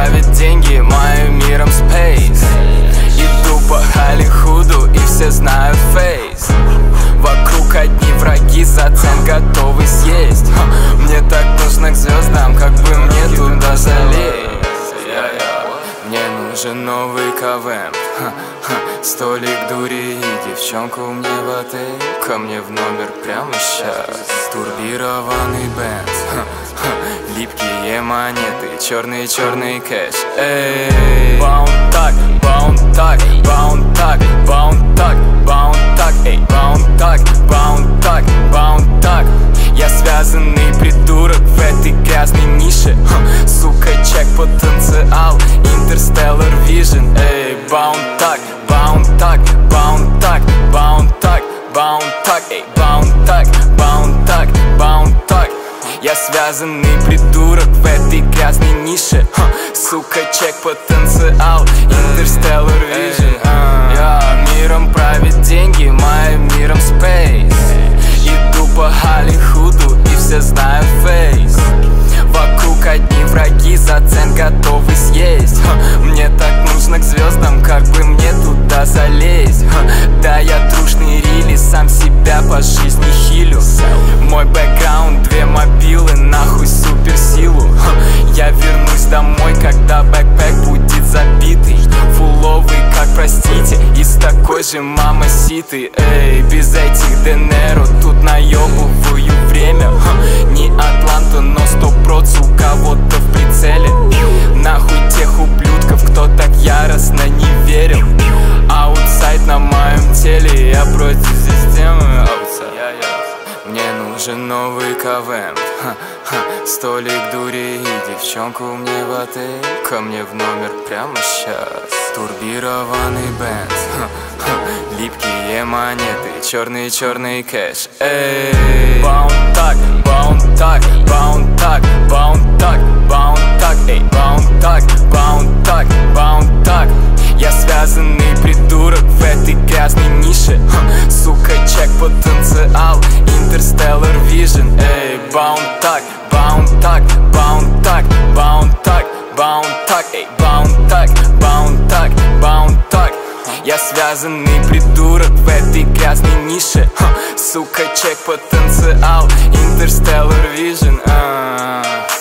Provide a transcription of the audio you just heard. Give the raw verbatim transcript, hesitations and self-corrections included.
правит деньги, моим миром space. Иду по Холливуду и все знают фейс. Вокруг одни враги, за цен готовы съесть. Мне так нужно к звездам, как бы мне туда залезть. Мне нужен новый КВМ, столик дури и девчонку мне в отель. Ко мне в номер прямо сейчас. Турбированный Бенц, липкие монеты, черный-черный кэш. Эй, баунт так, баунт так, баунт так, баунт так, баунт так, эй, баунт так, баунт так, баунт так. Я связанный придурок в этой грязной нише. Сука, чек, потенциал, Interstellar Vision. Эй, баунт так, баунт так, баунт так, баунт так, баунт так, эй, баунт так, баунт так, баунт так. Я связанный придурок в этой грязной нише. Сука, чек, потенциал, Interstellar Vision. Я миром правит деньги, моим миром space. Иду по Холливуду и все знают фейс. Вокруг одни враги, за цен готовы съесть. Мне так нужно к звездам, как бы мне туда залезть. Да, я трушный рили, сам себя по жизни хилю. Мой бэкграунд, две мобилы, нахуй суперсилу. Я вернусь домой, когда бэкпэк будет забитый. Фуловый, как простите, из такой же мамаситы. Эй, без этих Денеро тут наебываю время. Не Атланта, но сто процентов у кого-то в прицеле. Нахуй тех ублюдков, кто так яростно не верил. Аутсайд на моем теле, я против системы. Мне нужен новый КВМ, столик дури и девчонку мне в отель. Ко мне в номер прямо сейчас. Турбированный Бенц, липкие монеты, черный-черный кэш. Эй, баунт так, баунт так, баунт так, баунт так, баунт так, эй, баунт так, баунт так, баунт так. Я связанный придурок в этой грязной нише. Сука, чек, потенциал, Interstellar Vision. Эй, баунт так, баунт так, баунт так, баунт так, баунт так, эй, баунт так, баунт так, баунт так. Я связанный придурок в этой грязной нише. Сука, чек, потенциал, Interstellar Vision.